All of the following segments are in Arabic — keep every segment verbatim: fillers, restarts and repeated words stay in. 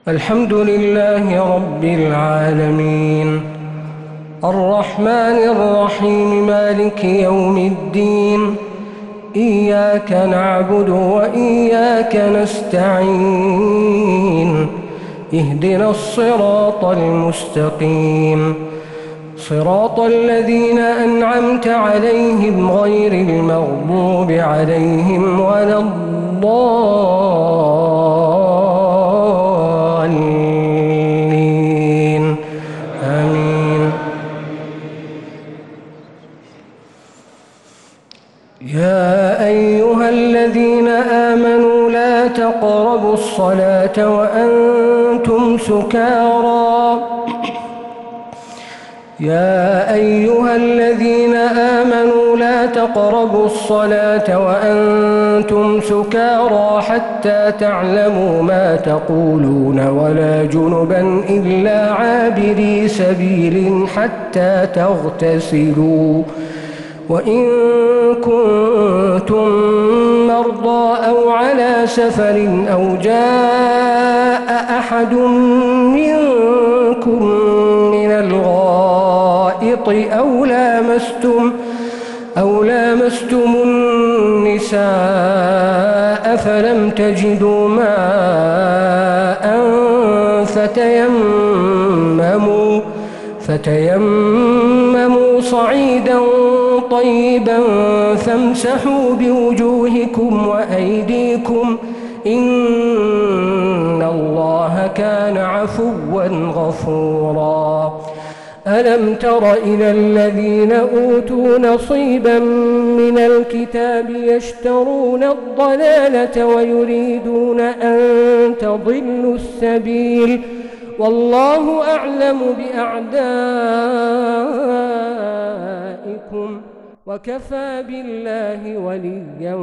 الحمد لله رب العالمين، الرحمن الرحيم، مالك يوم الدين. إياك نعبد وإياك نستعين. اهدنا الصراط المستقيم، صراط الذين أنعمت عليهم غير المغضوب عليهم ولا الضالين. آمين. يا أيها الذين آمنوا لا تقربوا الصلاة وأنتم سكارى يا أيها الذين آمنوا لا تقربوا الصلاة وأنتم سكارى حتى تعلموا ما تقولون ولا جنبا إلا عابري سبيل حتى تغتسلوا، وإن كنتم مرضى أو على سفر أو جاء أحد منكم من الغائط أو لامستم أو لامستم النساء فلم تجدوا ماء فتيمموا فتيمموا صعيدا طيبا فامسحوا بوجوهكم وأيديكم إن الله كان عفوا غفورا. ألم تر إلى الذين أوتوا نصيبا من الكتاب يشترون الضلالة ويريدون أن تضلوا السبيل، والله أعلم بأعدائكم وكفى بالله وليا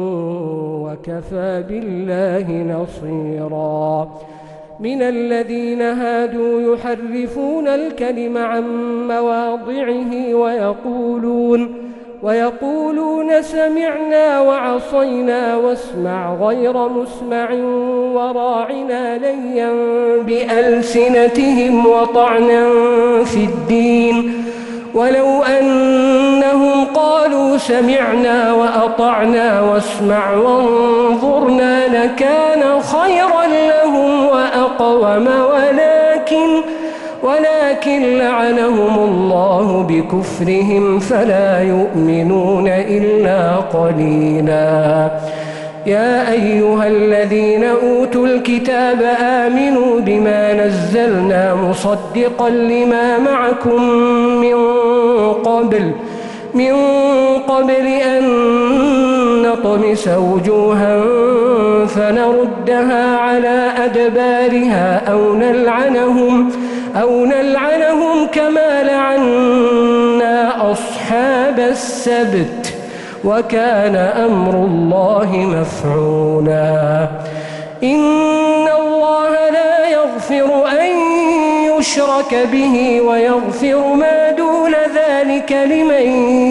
وكفى بالله نصيرا. من الذين هادوا يحرفون الكلم عن مواضعه ويقولون ويقولون سمعنا وعصينا واسمع غير مسمع وراعنا ليا بألسنتهم وطعنا في الدين، ولو أنهم قالوا سمعنا وأطعنا واسمع وانظرنا لكان خيرا لهم وأقوم، ولكن ولكن لعنهم الله بكفرهم فلا يؤمنون إلا قليلا. يا أيها الذين أوتوا الكتاب آمنوا بما نزلنا مصدقا لما معكم من قبل من قبل أن نطمس وجوها فنردها على أدبارها أو نلعنهم أو نلعنهم كما لعنا أصحاب السبت، وكان أمر الله مفعولا. إن الله لا يغفر أن يشرك به ويغفر ما دون ذلك لمن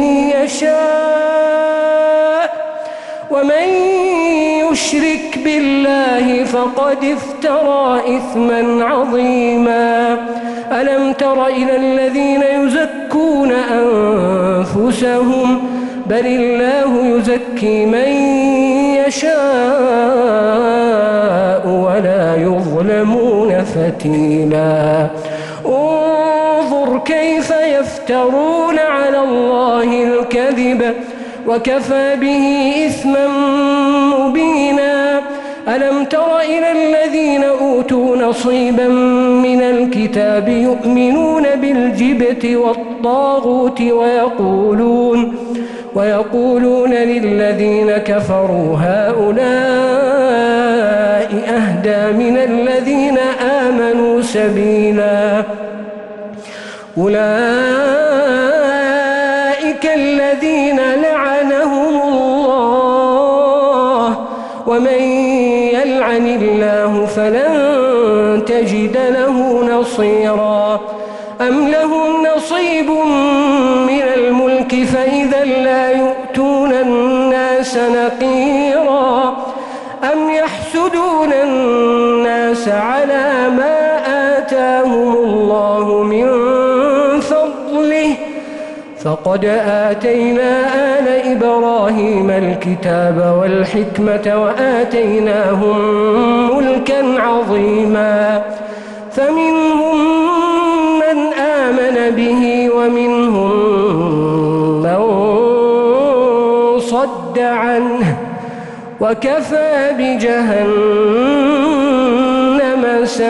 يشاء، ومن يشرك بالله فقد افترى إثما عظيما. ألم تر إلى الذين يزكون أنفسهم بل الله يزكي من يشاء ولا يظلمون فتيلا. انظر كيف يفترون على الله الكذب وكفى به إثما مبينا. ألم تر إلى الذين أوتوا نصيبا من الكتاب يؤمنون بالجبت والطاغوت ويقولون ويقولون للذين كفروا هؤلاء أهدى من الذين آمنوا سبيلا. أولئك الذين لعنهم الله، ومن يلعن الله فلن تجد له نصيرا. أم لهم نصيب من الملك فإذا لا يؤتون الناس نقيرا. أم يحسدون الناس الناس على ما آتاهم الله من فضله فقد آتينا آل إبراهيم الكتاب والحكمة وآتيناهم ملكا عظيما فمنهم من آمن به ومنهم من صد عنه وكفى بجهنم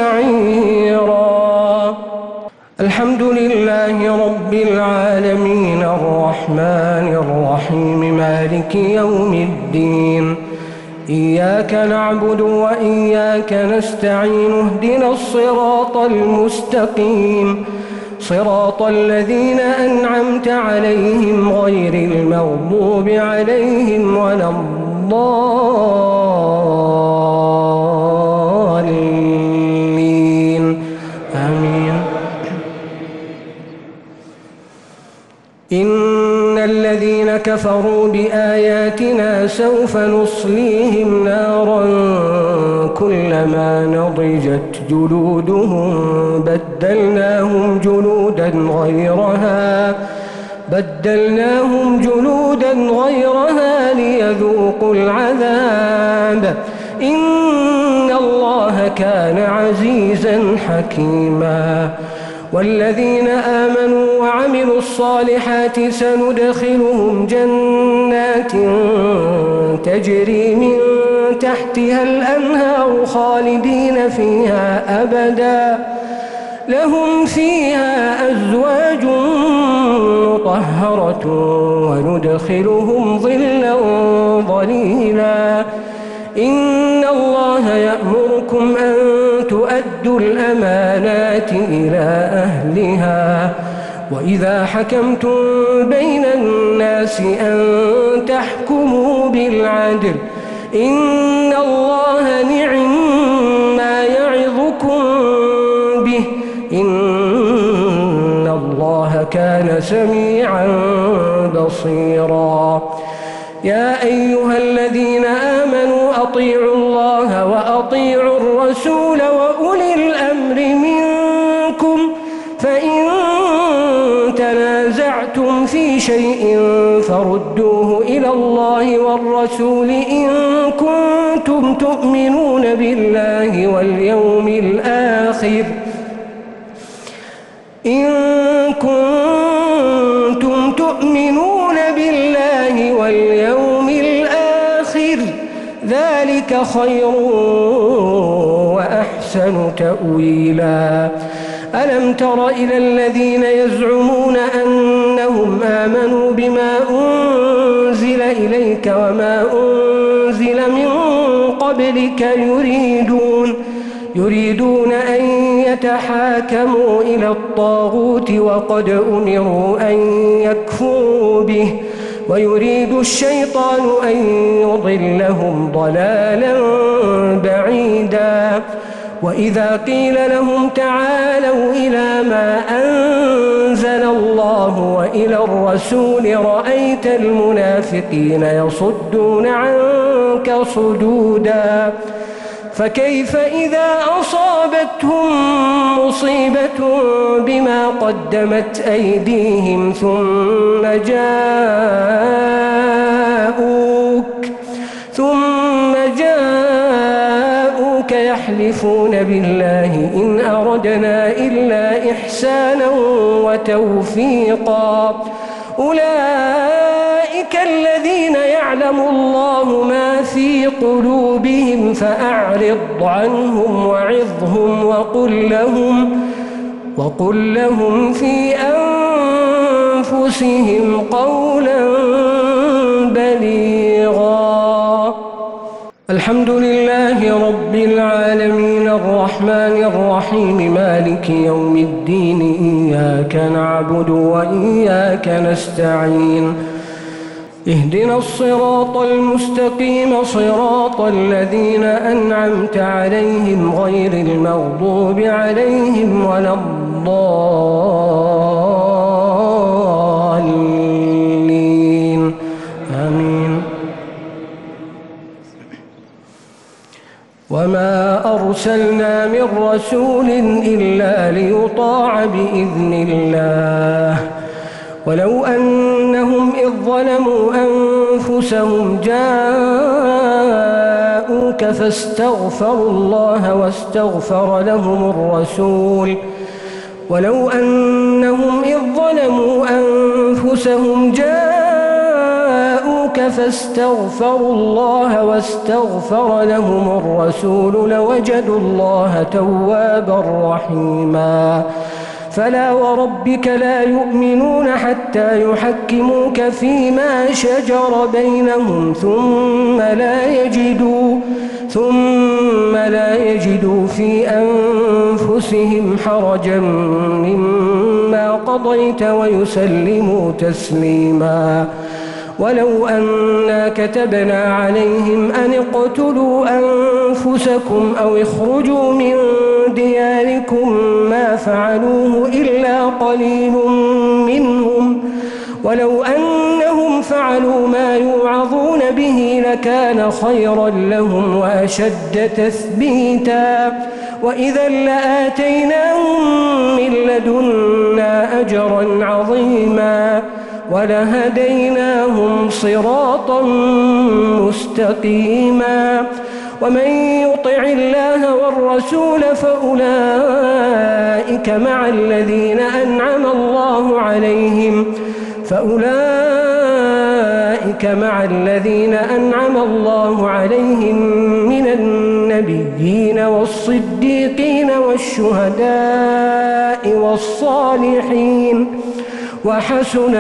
سعيرا. الحمد لله رب العالمين الرحمن الرحيم مالك يوم الدين إياك نعبد وإياك نستعين اهدنا الصراط المستقيم صراط الذين أنعمت عليهم غير المغضوب عليهم ولا الضالين آمين. إن الذين كفروا بآياتنا سوف نصليهم نارا كلما نضجت جلودهم بدلناهم جلودا غيرها بدلناهم جلودا غيرها ليذوقوا العذاب إن الله كان عزيزا حكيما. والذين آمنوا وعملوا الصالحات سندخلهم جنات تجري من تحتها الأنهار خالدين فيها أبدا لهم فيها أزواج مطهرة وندخلهم ظلا ظليلا. إن الله يأمركم أن تؤدوا الأمانات إلى أهلها وإذا حكمتم بين الناس أن تحكموا بالعدل إن الله نعم ما يعظكم به إن الله كان سميعا بصيرا. يا أيها الذين آمنوا أطيعوا الله وأطيعوا الرسول وأولي الأمر منكم فإن تنازعتم في شيء فردوه إلى الله والرسول إن كنتم تؤمنون بالله واليوم الآخر إن كنتم تؤمنون بالله واليوم الآخر ذلك خير وأحسن تأويلا. ألم تر إلى الذين يزعمون أنهم آمنوا بما أنزل إليك وما أنزل من قبلك يريدون يريدون أن يتحاكموا إلى الطاغوت وقد أمروا أن يكفروا به ويريد الشيطان أن يضلهم ضلالا بعيدا. وإذا قيل لهم تعالوا إلى ما أنزل الله وإلى الرسول رأيت المنافقين يصدون عنك صدودا. فكيف إذا أصابتهم مصيبة بما قدمت أيديهم ثم جاءوك ثم جاءوك يحلفون بالله إن أردنا إلا إحسانا وتوفيقا أولئك الذين يعلم الله ما في قلوبهم فأعرض عنهم وعظهم وقل لهم وقل لهم في أنفسهم قولا بليغا. الحمد لله رب العالمين الرحمن الرحيم مالك يوم الدين إياك نعبد وإياك نستعين اهدنا الصراط المستقيم صراط الذين أنعمت عليهم غير المغضوب عليهم ولا الضالين آمين. وما أرسلنا أرسلنا من رسول إلا ليطاع بإذن الله ولو أنهم إذ ظلموا أنفسهم جاءوك فاستغفروا الله واستغفر لهم الرسول ولو أنهم إذ ظلموا أنفسهم جاءوك فاستغفروا الله واستغفر لهم الرسول لوجدوا الله توابا رحيما فلا وربك لا يؤمنون حتى يحكموك فيما شجر بينهم ثم لا يجدوا ثم لا يجدوا في أنفسهم حرجا مما قضيت ويسلموا تسليما ولو أنا كتبنا عليهم أن اقتلوا أنفسكم أو اخرجوا من دياركم ما فعلوه إلا قليل منهم ولو أنهم فعلوا ما يوعظون به لكان خيرا لهم وأشد تثبيتا وإذا لآتيناهم من لدنا أجرا عظيما ولهديناهم صراطا مستقيما ومن يطع الله والرسول فأولئك مع الذين أنعم الله عليهم فأولئك مع الذين أنعم الله عليهم من النبيين والصديقين والشهداء والصالحين وحسن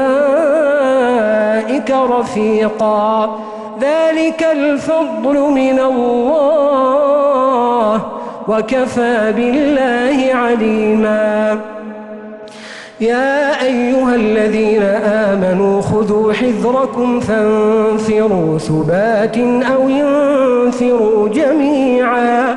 أولئك رفيقا ذلك الفضل من الله وكفى بالله عليما يا أيها الذين آمنوا خذوا حذركم فانفروا ثبات أو انفروا جميعا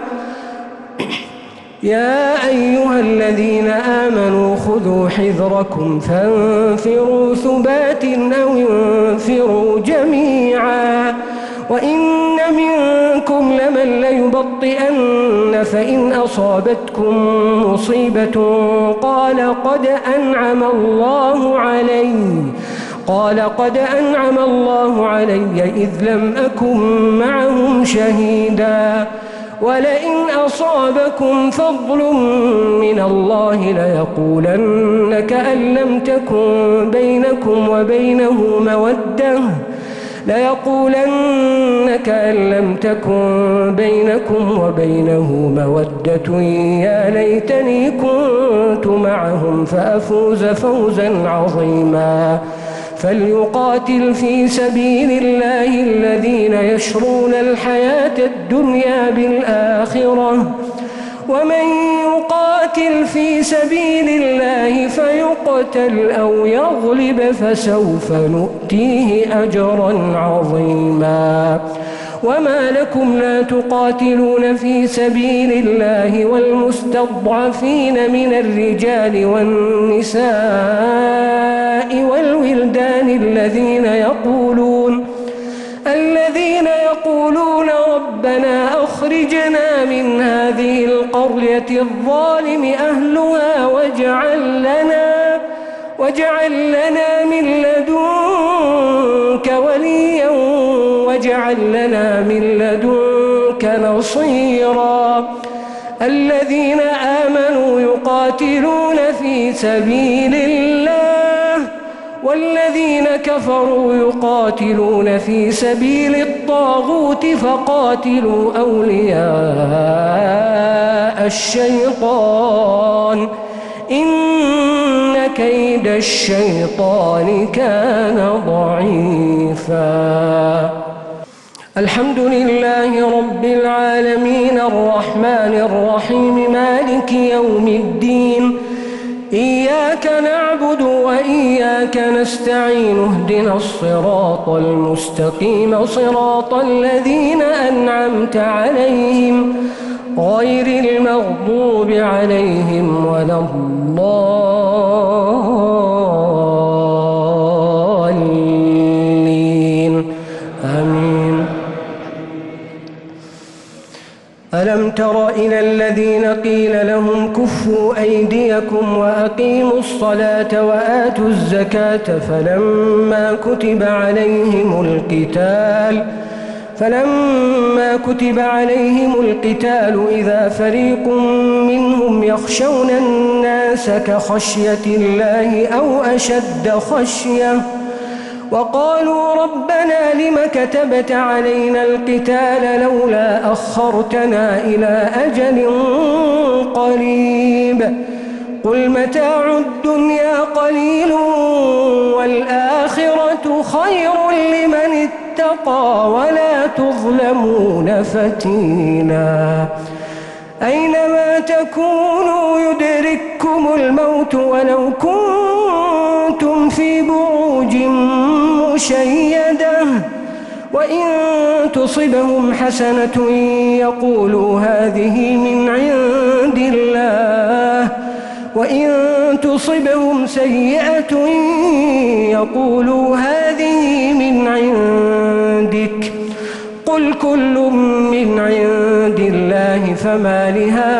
يا أيها الذين آمنوا خذوا حذركم فانفروا ثبات أو انفروا جميعا وإن منكم لمن ليبطئن فإن أصابتكم مصيبة قال قد أنعم الله علي قال قد أنعم الله علي إذ لم أكن معهم شهيدا ولئن أصابكم فضل من الله ليقولن كأن لم تكن بينكم وبينه مودة ليقولن كأن لم تكن بينكم وبينه مودة يا ليتني كنت معهم فأفوز فوزا عظيما فليقاتل في سبيل الله الذين يشرون الحياة الدنيا بالآخرة ومن يقاتل في سبيل الله فيقتل أو يغلب فسوف نؤتيه أجرا عظيما وما لكم لا تقاتلون في سبيل الله والمستضعفين من الرجال والنساء والولدان الذين يقولون الذين يقولون ربنا أخرجنا من هذه القرية الظالم أهلها واجعل لنا واجعل لنا من لدنك وليا واجعل لنا من لدنك نصيرا الذين آمنوا يقاتلون في سبيل الله والذين كفروا يقاتلون في سبيل الطاغوت فقاتلوا أولياء الشيطان إن كيد الشيطان كان ضعيفا الحمد لله رب العالمين الرحمن الرحيم مالك يوم الدين إياك نعبد وإياك نستعين اهدنا الصراط المستقيم صراط الذين أنعمت عليهم غير المغضوب عليهم ولا الضالين آمين. ألم تر إلى الذين قيل لهم كفوا أيديكم وأقيموا الصلاة وآتوا الزكاة فلما كتب عليهم القتال فلما كتب عليهم القتال إذا فريق منهم يخشون الناس كخشية الله أو أشد خشية وقالوا ربنا لم كتبت علينا القتال لولا أخرتنا إلى أجل قريب قل متاع الدنيا قليل والآخرة خير لمن اتقى ولا تظلمون فتيلا أينما تكونوا يدرككم الموت ولو كنتم في بروج مشيدة وإن تصبهم حسنة يقولوا هذه من عند الله وإن تصبهم سيئة يقولوا هذه من عندك قل كل من عند الله فما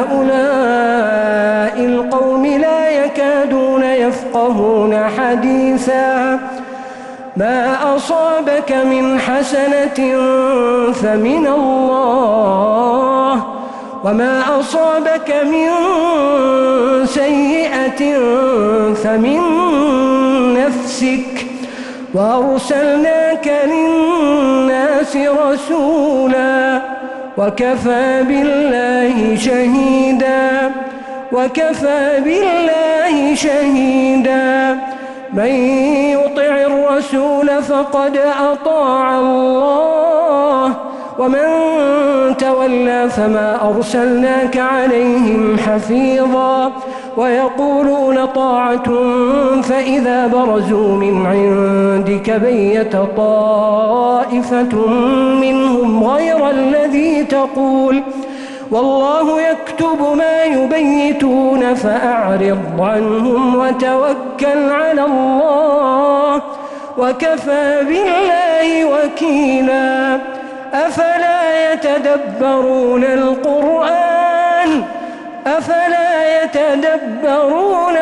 لهؤلاء القوم لا يكادون يفقهون حديثا ما أصابك من حسنة فمن الله وما أصابك من سيئة فمن نفسك وأرسلناك للناس رسولا وكفى بالله شهيدا وكفى بالله شهيدا من يطع الرسول فقد أطاع الله ومن تولى فما أرسلناك عليهم حفيظا ويقولون طاعة فإذا برزوا من عندك بيت طائفة منهم غير الذي تقول والله يكتب ما يبيتون فأعرض عنهم وتوكل على الله وكفى بالله وكيلا أفلا يتدبرون القرآن أفلا يتدبرون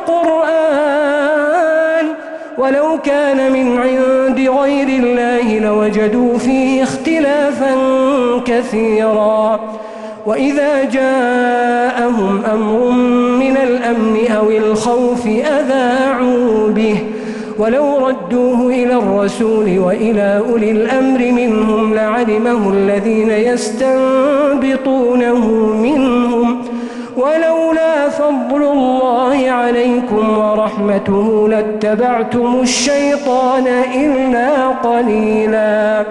القرآن ولو كان من عند غير الله لوجدوا فيه اختلافا كثيرا وإذا جاءهم أمر من الأمن أو الخوف أذاعوا به ولو ردوه إلى الرسول وإلى أولي الأمر منهم لعلمه الذين يستنبطونه منهم ولولا فضل الله عليكم ورحمته لاتبعتم الشيطان إلا قليلا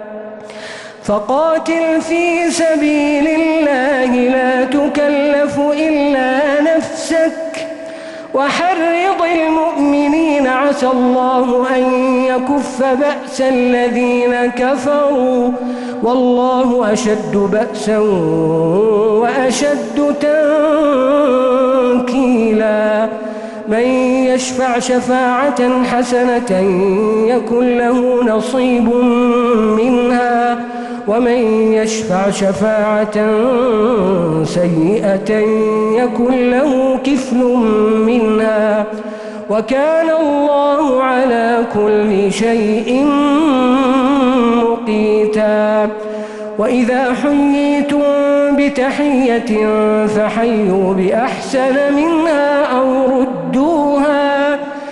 فقاتل في سبيل الله لا تكلف إلا نفسك وحرض المؤمنين عسى الله أن يكف بأس الذين كفروا والله أشد بأسا وأشد تنكيلا من يشفع شفاعة حسنة يكن له نصيب منها ومن يشفع شفاعة سيئة يكن له كفل منها وكان الله على كل شيء مقيتا وإذا حييتم بتحية فحيوا بأحسن منها أو ردوها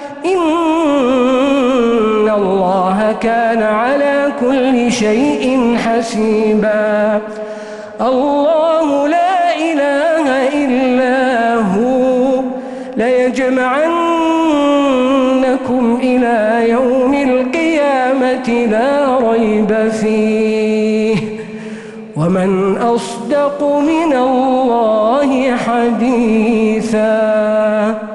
إن الله كان على كل شيء حسيبا الله لا إله إلا هو ليجمعنكم إلى يوم القيامة لا ريب فيه ومن أصدق من الله حديثا.